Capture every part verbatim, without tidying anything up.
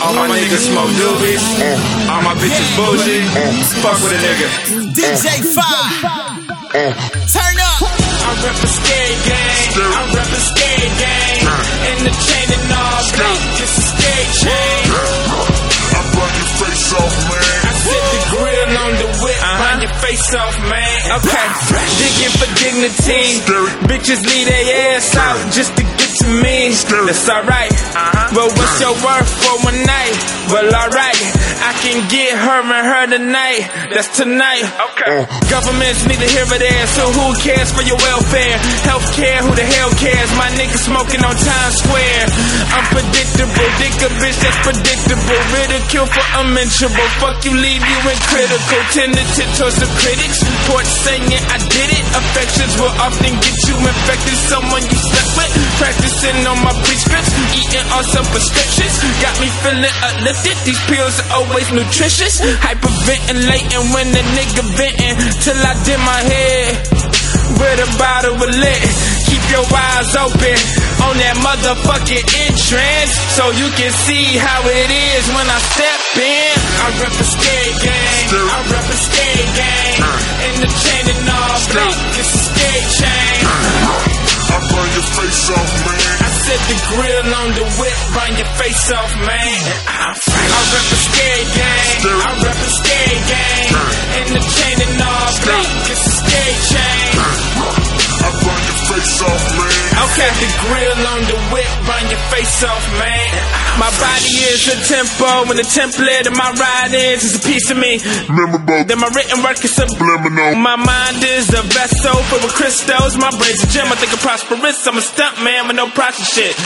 All my niggas smoke doobies. All my bitches bougie. Fuck with a nigga. D J Five. Turn up. I rep a scary gang. I rep a scary gang. In the chain and all black. It's a scary chain. I burn your face off, man. I set the grill on the whip. Burn your face off, man. Okay. Digging for dignity. Bitches leave their ass out just to get to me. That's alright. Well, what's your worth for one night? Well, alright. I can get her and her tonight. That's tonight. Okay. Governments need to hear it there. So who cares for your welfare? Healthcare, who the hell cares? My nigga smoking on Times Square. Unpredictable, dick a bitch that's predictable. Ridicule for unmentionable. Fuck you, leave you in critical. Tentative towards the critics. Reports saying I did it. Affections will often get you infected. Someone you slept with. Practicing on my prescripts. Eating on some prescriptions. Got me feeling uplifted. These pills are always nutritious. Hyperventilating when the nigga venting. Till I dip my head with a bottle of lit. Keep your eyes open on that motherfucking entrance, so you can see how it is when I step in. I rep a scary gang. I rep a scary gang. In the chain and all black. It's a scary chain. I burn your face off, man. I set the grill on the whip. Burn your face off, man. I rep a scary gang. I rep a scary gang. In the chain and all black. It's a scary chain. I burn your face off, man. Okay, the grill on the whip, burn your face off, man. My body is a tempo, and the template of my writings is a piece of me. Memorable. Then my written work is subliminal. My mind is a vessel full of crystals. My brain's a gym, I think I'm prosperous. I'm a stunt man with no props and shit.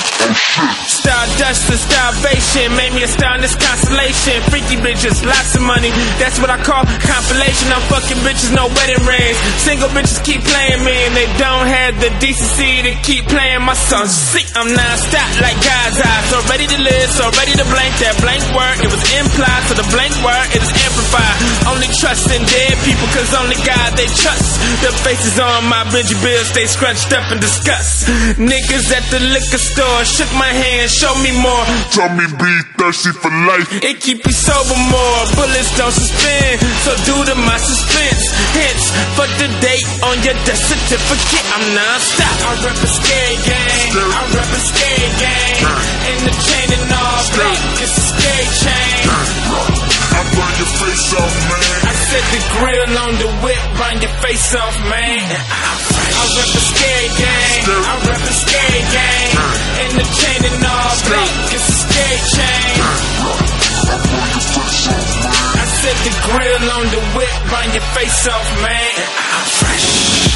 Stardust and starvation made me a star in this constellation. Freaky bitches, lots of money. That's what I call compilation. I'm fucking bitches, no wedding rings. Single bitches keep playing me, and they don't have the decency to keep playing my songs. See, I'm non-stop like God's eyes. So ready to live, so ready to blank. That blank word, it was implied. So the blank word, it is amplified. Only trust in dead people, cause only God they trust. The faces on my Benji bills stay scrunched up in disgust. Niggas at the liquor store shook my hand, show me more. Told me be thirsty for life. It keep you sober more. Bullets don't suspend, so due to my suspense. Hence, fuck the date on your death certificate. I'm non-stop. I rep a scary gang. I rep a scary gang. In the chain and all black. It's a scary chain. I burn your face off, man. I set the grill on the whip. Burn your face off, man. I rep a scary gang. I rep a scary gang. In the chain and all black. It's a scary chain. I burn your face off, man. I set the grill on the whip. Burn your face off, man. I'm fresh.